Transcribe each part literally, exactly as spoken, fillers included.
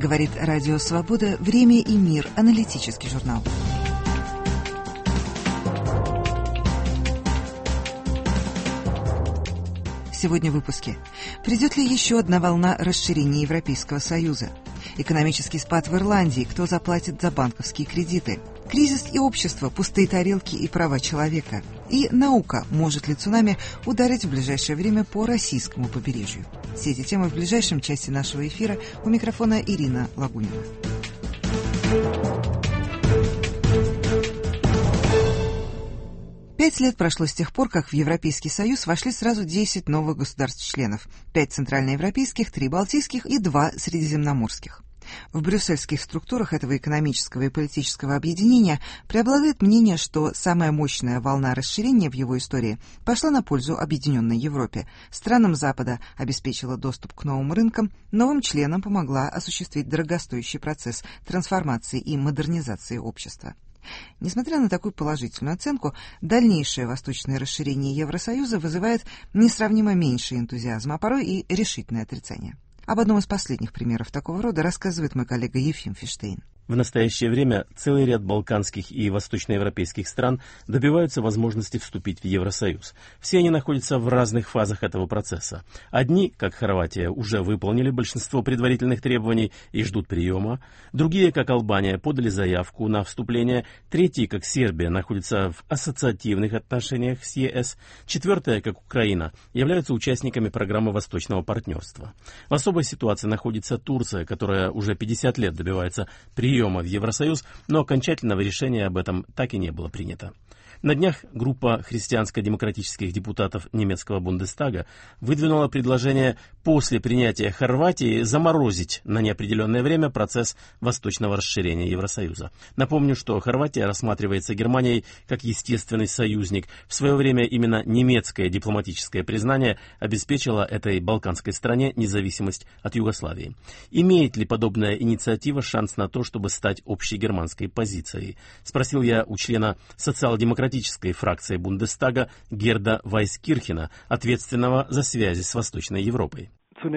Говорит Радио Свобода, «Время и мир», аналитический журнал. Сегодня в выпуске. Придет ли еще одна волна расширения Европейского Союза? Экономический спад в Ирландии. Кто заплатит за банковские кредиты? Кризис и общество, пустые тарелки и права человека. И наука. Может ли цунами ударить в ближайшее время по российскому побережью? Все эти темы в ближайшем части нашего эфира. У микрофона Ирина Лагунина. Пять лет прошло с тех пор, как в Европейский Союз вошли сразу десять новых государств-членов. Пять центральноевропейских, три балтийских и два средиземноморских. В брюссельских структурах этого экономического и политического объединения преобладает мнение, что самая мощная волна расширения в его истории пошла на пользу объединенной Европе. Странам Запада обеспечила доступ к новым рынкам, новым членам помогла осуществить дорогостоящий процесс трансформации и модернизации общества. Несмотря на такую положительную оценку, дальнейшее восточное расширение Евросоюза вызывает несравнимо меньше энтузиазма, а порой и решительное отрицание. Об одном из последних примеров такого рода рассказывает мой коллега Ефим Фиштейн. В настоящее время целый ряд балканских и восточноевропейских стран добиваются возможности вступить в Евросоюз. Все они находятся в разных фазах этого процесса. Одни, как Хорватия, уже выполнили большинство предварительных требований и ждут приема. Другие, как Албания, подали заявку на вступление. Третьи, как Сербия, находятся в ассоциативных отношениях с ЕС. Четвертые, как Украина, являются участниками программы Восточного партнерства. В особой ситуации находится Турция, которая уже пятьдесят лет добивается приема приема в Евросоюз, но окончательного решения об этом так и не было принято. На днях группа христианско-демократических депутатов немецкого Бундестага выдвинула предложение после принятия Хорватии заморозить на неопределенное время процесс восточного расширения Евросоюза. Напомню, что Хорватия рассматривается Германией как естественный союзник. В свое время именно немецкое дипломатическое признание обеспечило этой балканской стране независимость от Югославии. Имеет ли подобная инициатива шанс на то, чтобы стать общей германской позицией? Спросил я у члена социал-демократической фракции Бундестага Герда Вайскирхена, ответственного за связи с Восточной Европой.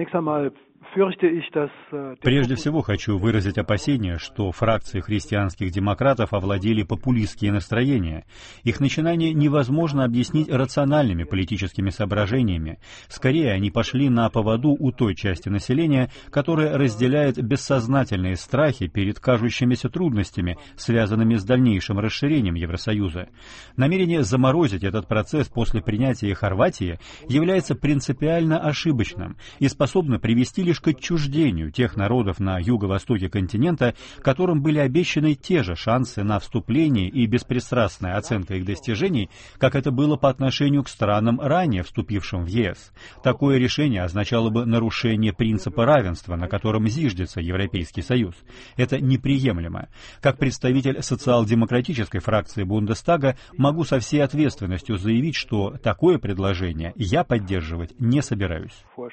Прежде всего хочу выразить опасение, что фракции христианских демократов овладели популистские настроения. Их начинание невозможно объяснить рациональными политическими соображениями. Скорее, они пошли на поводу у той части населения, которая разделяет бессознательные страхи перед кажущимися трудностями, связанными с дальнейшим расширением Евросоюза. Намерение заморозить этот процесс после принятия Хорватии является принципиально ошибочным и способно привести лишь к отчуждению тех народов на юго-востоке континента, которым были обещаны те же шансы на вступление и беспристрастная оценка их достижений, как это было по отношению к странам, ранее вступившим в ЕС. Такое решение означало бы нарушение принципа равенства, на котором зиждется Европейский Союз. Это неприемлемо. Как представитель социал-демократической фракции Бундестага могу со всей ответственностью заявить, что такое предложение я поддерживать не собираюсь.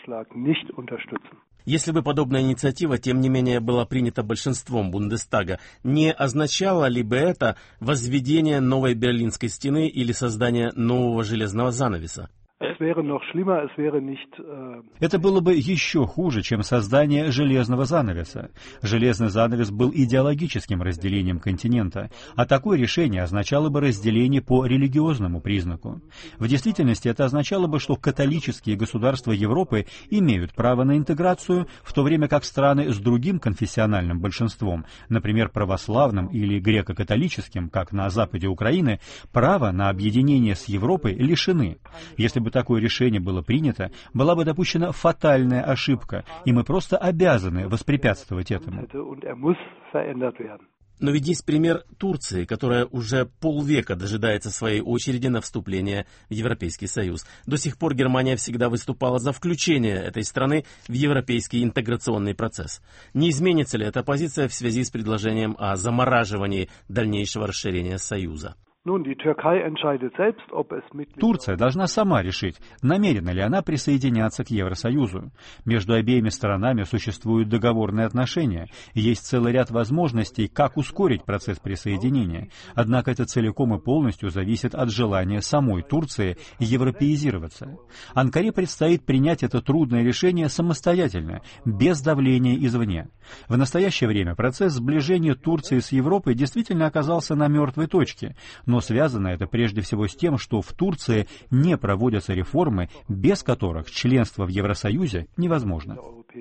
Если бы подобная инициатива, тем не менее, была принята большинством Бундестага, не означало ли бы это возведение новой Берлинской стены или создание нового железного занавеса? Это было бы еще хуже, чем создание железного занавеса. Железный занавес был идеологическим разделением континента, а такое решение означало бы разделение по религиозному признаку. В действительности это означало бы, что католические государства Европы имеют право на интеграцию, в то время как страны с другим конфессиональным большинством, например, православным или греко-католическим, как на западе Украины, права на объединение с Европой лишены. Если бы такое решение было принято, была бы допущена фатальная ошибка, и мы просто обязаны воспрепятствовать этому. Но ведь есть пример Турции, которая уже полвека дожидается своей очереди на вступление в Европейский Союз. До сих пор Германия всегда выступала за включение этой страны в европейский интеграционный процесс. Не изменится ли эта позиция в связи с предложением о замораживании дальнейшего расширения Союза? Турция должна сама решить, намерена ли она присоединяться к Евросоюзу. Между обеими сторонами существуют договорные отношения, и есть целый ряд возможностей, как ускорить процесс присоединения. Однако это целиком и полностью зависит от желания самой Турции европеизироваться. Анкаре предстоит принять это трудное решение самостоятельно, без давления извне. В настоящее время процесс сближения Турции с Европой действительно оказался на мертвой точке, но связано это прежде всего с тем, что в Турции не проводятся реформы, без которых членство в Евросоюзе невозможно.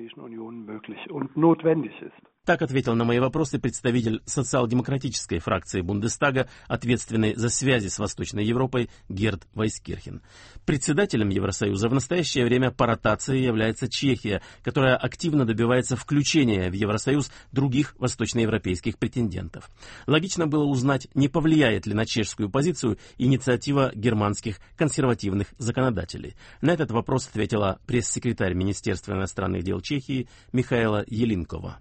Так ответил на мои вопросы представитель социал-демократической фракции Бундестага, ответственный за связи с Восточной Европой, Герд Вайскирхен. Председателем Евросоюза в настоящее время по ротации является Чехия, которая активно добивается включения в Евросоюз других восточноевропейских претендентов. Логично было узнать, не повлияет ли на чешскую позицию инициатива германских консервативных законодателей. На этот вопрос ответила пресс-секретарь Министерства иностранных дел Чехии Михаила Елинкова.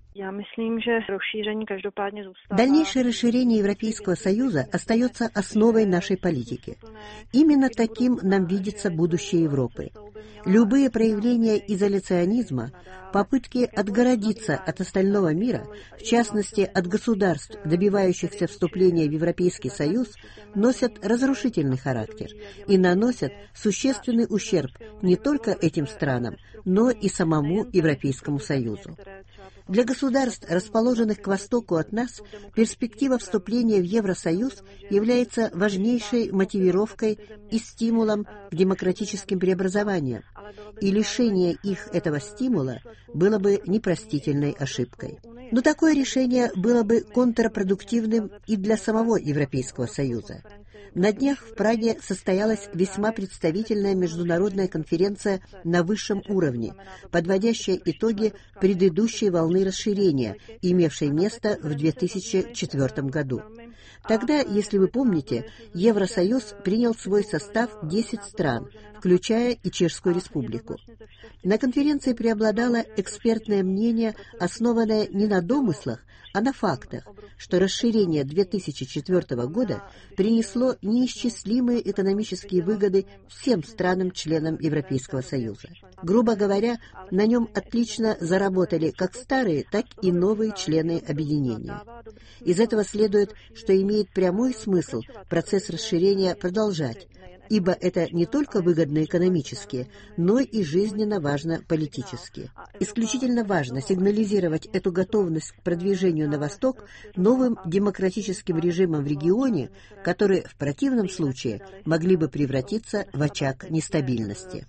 Дальнейшее расширение Европейского Союза остается основой нашей политики. Именно таким нам видится будущее Европы. Любые проявления изоляционизма, попытки отгородиться от остального мира, в частности от государств, добивающихся вступления в Европейский Союз, носят разрушительный характер и наносят существенный ущерб не только этим странам, но и самому Европейскому Союзу. Для государств, расположенных к востоку от нас, перспектива вступления в Евросоюз является важнейшей мотивировкой и стимулом к демократическим преобразованиям, и лишение их этого стимула было бы непростительной ошибкой. Но такое решение было бы контрпродуктивным и для самого Европейского Союза. На днях в Праге состоялась весьма представительная международная конференция на высшем уровне, подводящая итоги предыдущей волны расширения, имевшей место в две тысячи четвёртом году. Тогда, если вы помните, Евросоюз принял в свой состав десять стран, включая и Чешскую Республику. На конференции преобладало экспертное мнение, основанное не на домыслах, а на фактах, что расширение две тысячи четвёртого года принесло неисчислимые экономические выгоды всем странам-членам Европейского Союза. Грубо говоря, на нем отлично заработали как старые, так и новые члены объединения. Из этого следует, что имеет прямой смысл процесс расширения продолжать, ибо это не только выгодно экономически, но и жизненно важно политически. Исключительно важно сигнализировать эту готовность к продвижению на восток новым демократическим режимам в регионе, которые в противном случае могли бы превратиться в очаг нестабильности.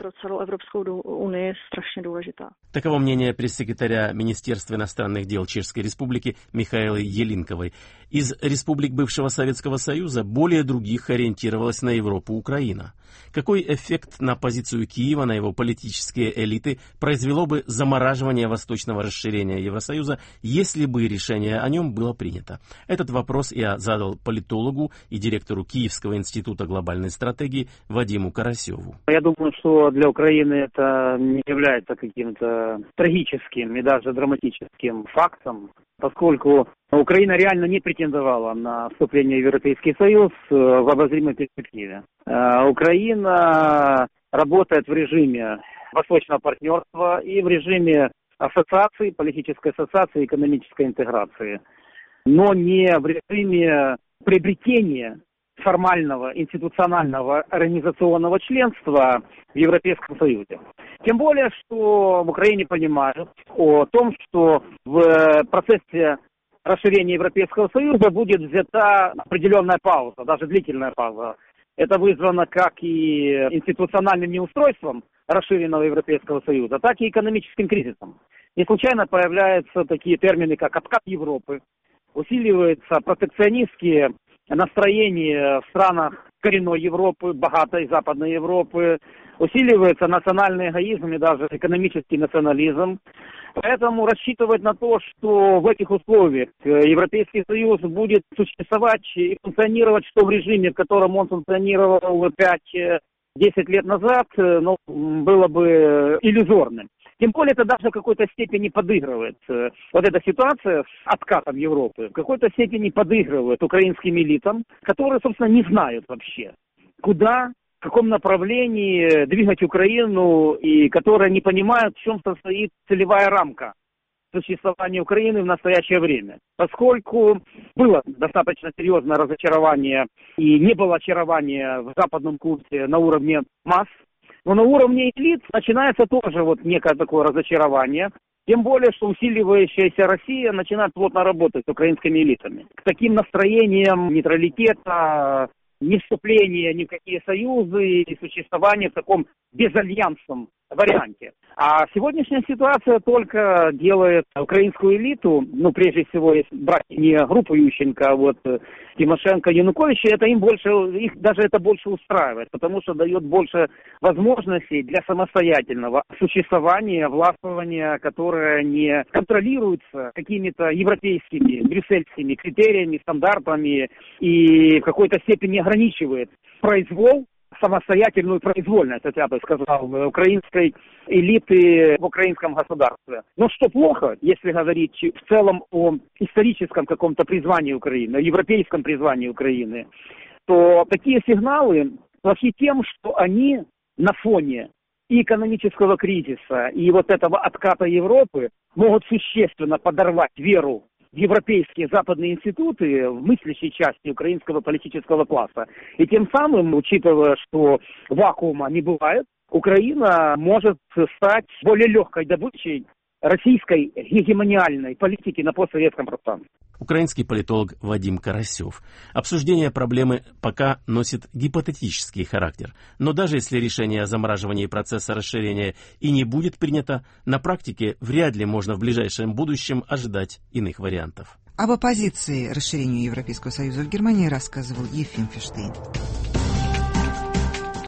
Таково мнение пресс-секретаря Министерства иностранных дел Чешской Республики Михаилы Елинковой. Из республик бывшего Советского Союза более других ориентировалась на Европу Украина. Какой эффект на позицию Киева, на его политические элиты произвело бы замораживание восточного расширения Евросоюза, если бы решение о нем было принято? Этот вопрос я задал политологу и директору Киевского института глобальной стратегии Вадиму Карасеву. Я думаю, что для Украины это не является каким-то трагическим и даже драматическим фактом, поскольку Украина реально не претендовала на вступление в Европейский Союз в обозримой перспективе. Украина работает в режиме восточного партнерства и в режиме ассоциации, политической ассоциации, экономической интеграции, но не в режиме приобретения формального, институционального, организационного членства в Европейском Союзе. Тем более, что в Украине понимают о том, что в процессе расширения Европейского Союза будет взята определенная пауза, даже длительная пауза. Это вызвано как и институциональным неустройством расширенного Европейского Союза, так и экономическим кризисом. Не случайно появляются такие термины, как «откат Европы», усиливаются протекционистские настроения в странах коренной Европы, богатой Западной Европы, усиливается национальный эгоизм и даже экономический национализм. Поэтому рассчитывать на то, что в этих условиях Европейский Союз будет существовать и функционировать, что в режиме, в котором он функционировал пять-десять лет назад, ну, было бы иллюзорным. Тем более это даже в какой-то степени подыгрывает. Вот эта ситуация с откатом Европы в какой-то степени подыгрывает украинским элитам, которые, собственно, не знают вообще, куда, в каком направлении двигать Украину, и которые не понимают, в чем состоит целевая рамка существования Украины в настоящее время. Поскольку было достаточно серьезное разочарование и не было очарования в западном курсе на уровне масс, но на уровне элит начинается тоже вот некое такое разочарование. Тем более, что усиливающаяся Россия начинает плотно работать с украинскими элитами. К таким настроениям нейтралитета, не вступления ни в какие союзы и существования в таком безальянсном варианте. А сегодняшняя ситуация только делает украинскую элиту, ну, прежде всего, если брать не группу Ющенко, а вот Тимошенко, Януковича, это им больше, их даже это больше устраивает, потому что дает больше возможностей для самостоятельного существования, властвования, которое не контролируется какими-то европейскими, брюссельскими критериями, стандартами и в какой-то степени ограничивает произвол, самостоятельную произвольность, я бы сказал, украинской элиты в украинском государстве. Но что плохо, если говорить в целом о историческом каком-то призвании Украины, о европейском призвании Украины, то такие сигналы плохи тем, что они на фоне и экономического кризиса, и вот этого отката Европы могут существенно подорвать веру в европейские западные институты, в мыслящей части украинского политического класса. И тем самым, учитывая, что вакуума не бывает, Украина может стать более легкой добычей российской гегемониальной политики на постсоветском пространстве. Украинский политолог Вадим Карасев. Обсуждение проблемы пока носит гипотетический характер. Но даже если решение о замораживании процесса расширения и не будет принято, на практике вряд ли можно в ближайшем будущем ожидать иных вариантов. Об оппозиции расширению Европейского Союза в Германии рассказывал Ефим Фиштейн.